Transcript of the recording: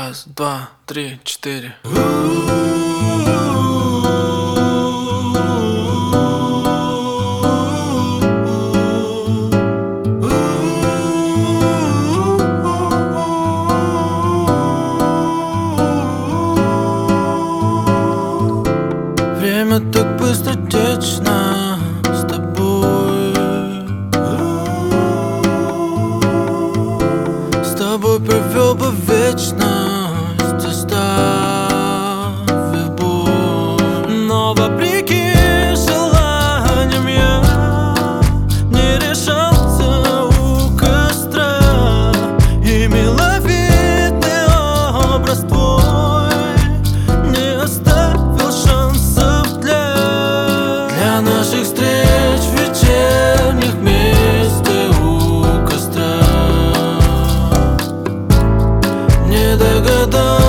Раз, два, три, четыре. Время так быстро течно с тобой. С тобой провел бы вечность, оставив боль. Но вопреки желаниям я не решался у костра. И миловидный образ твой не оставил шансов для наших встреч вечерних вместе у костра. Не догадался